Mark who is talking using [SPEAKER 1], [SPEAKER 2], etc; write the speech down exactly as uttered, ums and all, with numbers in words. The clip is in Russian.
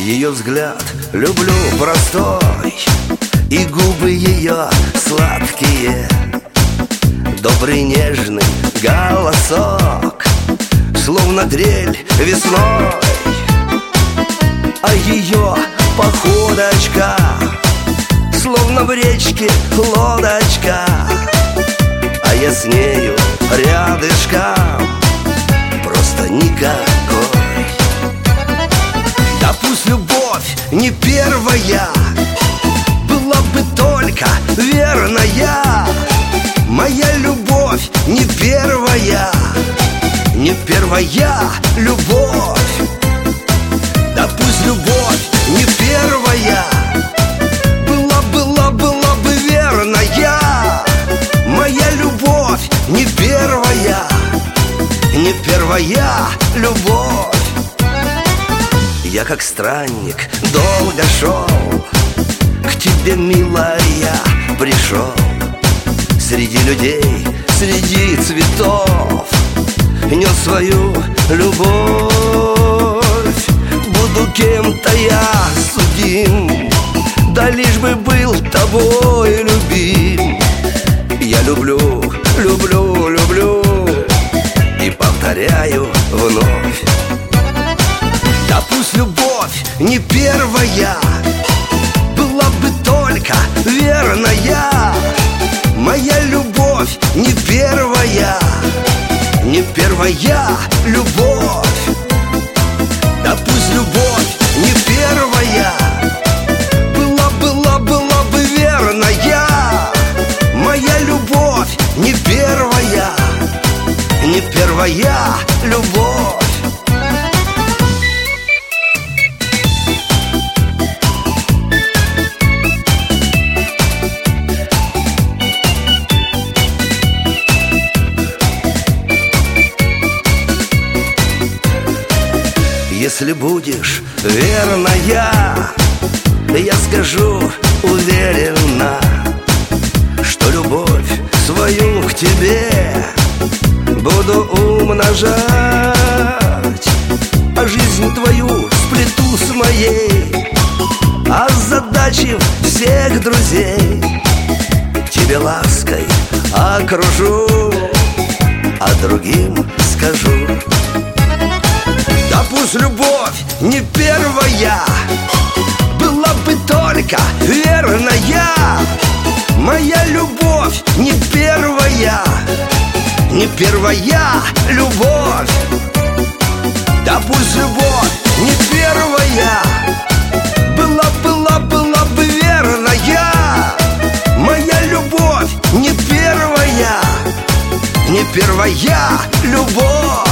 [SPEAKER 1] Ее взгляд люблю простой, и губы ее сладкие, добрый нежный голосок, словно дрель весной. А ее походочка, словно в речке лодочка, а я с нею рядышком, просто никакой. Да пусть любовь не первая, была бы только верная. Моя любовь не первая, не первая любовь. Да пусть любовь не первая, была, была, была бы верная. Моя любовь не первая, не первая любовь. Я как странник долго шел, к тебе, милая, пришел. Среди людей, среди цветов нес свою любовь. Буду кем-то я судим, да лишь бы был тобой любим. Я люблю, люблю, люблю и повторяю вновь. Да пусть любовь не первая, была бы только верная. Моя любовь не первая, не первая любовь. Да пусть любовь не первая, была, была, была бы верная. Моя любовь не первая, не первая любовь. Если будешь верная, я скажу уверенно, что любовь свою к тебе буду умножать, а жизнь твою сплету с моей, озадачив всех друзей. Тебе лаской окружу, а другим скажу. Да пусть любовь не первая, была бы только верная. Моя любовь не первая, не первая любовь. Да пусть любовь не первая, была, была, была бы верная. Моя любовь не первая, не первая любовь.